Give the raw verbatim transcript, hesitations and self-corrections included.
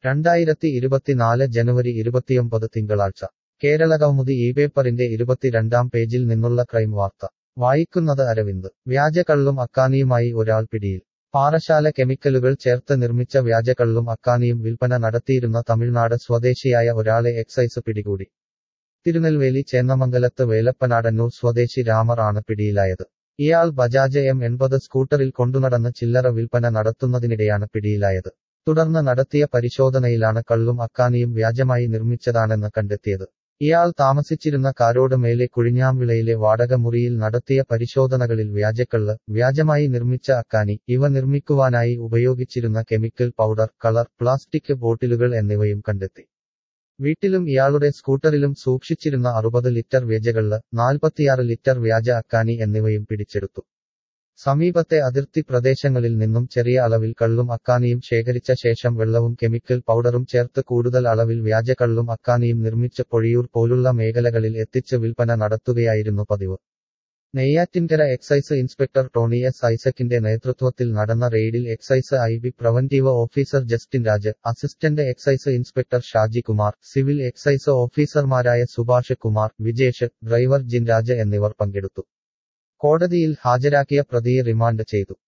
രണ്ടായിരത്തി ഇരുപത്തിനാല് ജനുവരി ഇരുപത്തിയൊമ്പത് തിങ്കളാഴ്ച കേരളകൗമുദി ഈ പേപ്പറിന്റെ ഇരുപത്തിരണ്ടാം പേജിൽ നിന്നുള്ള ക്രൈം വാർത്ത വായിക്കുന്നത് അരവിന്ദ് വ്യാജകള്ളും അക്കാനിയുമായി ഒരാൾ പിടിയിൽ പാറശാല കെമിക്കലുകൾ ചേർത്ത് നിർമ്മിച്ച വ്യാജകള്ളും അക്കാനിയും വിൽപ്പന നടത്തിയിരുന്ന തമിഴ്നാട് സ്വദേശിയായ ഒരാളെ എക്സൈസ് പിടികൂടി. തിരുനെൽവേലി ചേന്നമംഗലത്ത് വേലപ്പനാടന്നൂർ സ്വദേശി രാമർ ആണ് പിടിയിലായത്. ഇയാൾ ബജാജ് എം എൺപത് സ്കൂട്ടറിൽ കൊണ്ടുനടന്ന് ചില്ലറ വിൽപ്പന നടത്തുന്നതിനിടെയാണ് പിടിയിലായത്. തുടർന്ന് നടത്തിയ പരിശോധനയിലാണ് കള്ളും അക്കാനിയും വ്യാജമായി നിർമ്മിച്ചതാണെന്ന് കണ്ടെത്തിയത്. ഇയാൾ താമസിച്ചിരുന്ന കാരോട് മേലെ കുഴിഞ്ഞാംവിളയിലെ വാടക മുറിയിൽ നടത്തിയ പരിശോധനകളിൽ വ്യാജക്കള്ള്, വ്യാജമായി നിർമ്മിച്ച അക്കാനി, ഇവ നിർമ്മിക്കുവാനായി ഉപയോഗിച്ചിരുന്ന കെമിക്കൽ പൗഡർ, കളർ, പ്ലാസ്റ്റിക് ബോട്ടിലുകൾ എന്നിവയും കണ്ടെത്തി. വീട്ടിലും ഇയാളുടെ സ്കൂട്ടറിലും സൂക്ഷിച്ചിരുന്ന അറുപത് ലിറ്റർ വ്യാജകള്ള്, നാൽപ്പത്തിയാറ് ലിറ്റർ വ്യാജ അക്കാനി എന്നിവയും പിടിച്ചെടുത്തു. സമീപത്തെ അതിർത്തി പ്രദേശങ്ങളിൽ നിന്നും ചെറിയ അളവിൽ കള്ളും അക്കാനിയും ശേഖരിച്ച ശേഷം വെള്ളവും കെമിക്കൽ പൗഡറും ചേർത്ത് കൂടുതൽ അളവിൽ വ്യാജകള്ളും അക്കാനിയും നിർമ്മിച്ച് പൊഴിയൂർ പോലുള്ള മേഖലകളിൽ എത്തിച്ച് വിൽപ്പന നടത്തുകയായിരുന്നു പതിവ്. Neyyattinkara excise inspector Tony S ഐസക്കിന്റെ നേതൃത്വത്തിൽ നടന്ന റെയ്ഡിൽ excise I B preventive officer Justin Raj, assistant excise inspector Shaji Kumar, civil excise ഓഫീസർമാരായ സുഭാഷ് കുമാർ, വിജേഷ്, ഡ്രൈവർ ജിൻരാജ് എന്നിവർ പങ്കെടുത്തു. കോടതിയിൽ ഹാജരാക്കിയ പ്രതിയെ റിമാൻഡ് ചെയ്തു.